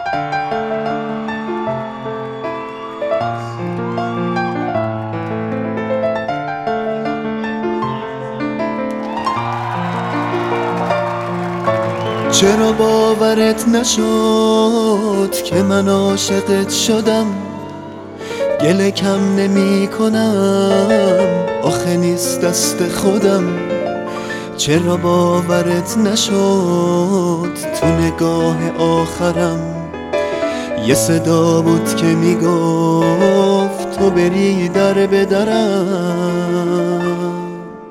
چرا باورت نشد که من عاشقت شدم؟ گله کم نمی کنم، آخه نیست دست خودم. چرا باورت نشد تو نگاه آخرم یه صدا بود که میگفت تو بری در به درم؟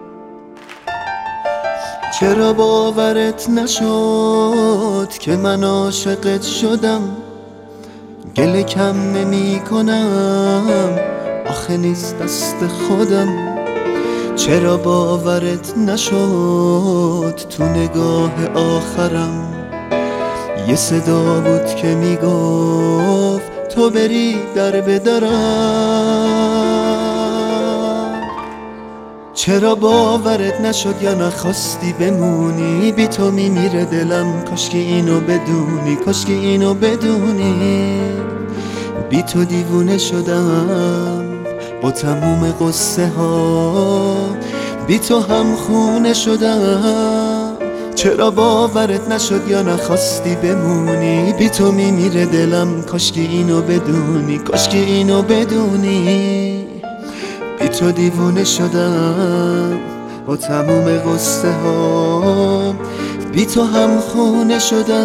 چرا باورت نشد که من عاشقت شدم؟ گله کم نمی کنم، آخه نیست دست خودم. چرا باورت نشد تو نگاه آخرم یه صدا بود که میگفت تو بری در به درم؟ چرا باورت نشد یا نخواستی بمونی؟ بی تو میمیره دلم، کاشکی اینو بدونی، کاشکی اینو بدونی. بی تو دیوونه شدم با تموم قصه ها، بی تو هم خونه شدم. چرا باورت نشد یا نخواستی بمونی؟ بی تو میمیره دلم، کاشکی اینو بدونی، کاشکی اینو بدونی. بی تو دیوونه شدم با تموم قصه ها، بی تو هم خونه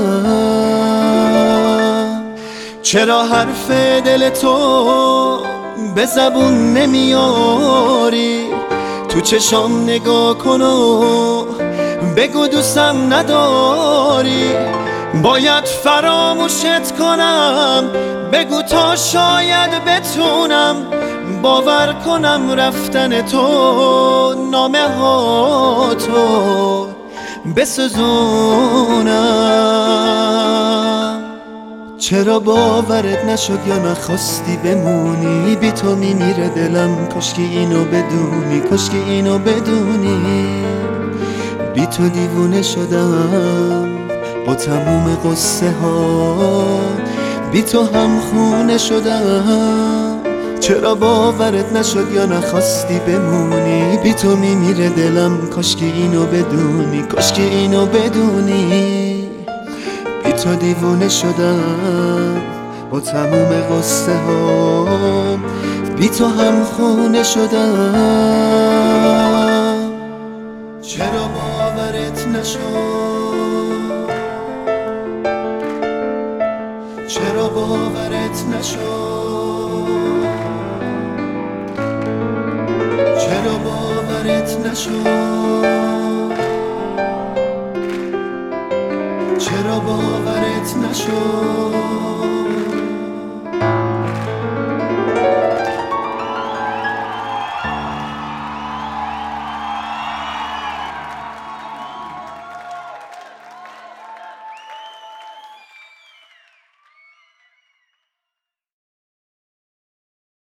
شدم. چرا حرف دل تو به زبون نمیاری؟ تو چشام نگاه کن و بگو دوستم نداری. باید فراموشت کنم، بگو تا شاید بتونم باور کنم رفتن تو نامه ها تو بسوزونم. چرا باورت نشد یا نخواستی بمونی؟ بی تو میمیره دلم، کاشکی اینو بدونی، کاشکی اینو بدونی. بی تو دیوونه شدم با تموم قصه ها، بی تو هم خونه شدم. چرا باورت نشد یا نخواستی بمونی؟ بی تو میمیره دلم، کاشکی اینو بدونی، کاشکی اینو بدونی. بی تو دیوونه شدم با تموم قصه ها، بی تو هم خونه شدم. چرا باورت نشد؟ چرا باورت نشد؟ چرا باورت نشد؟ چرا باورت نشد؟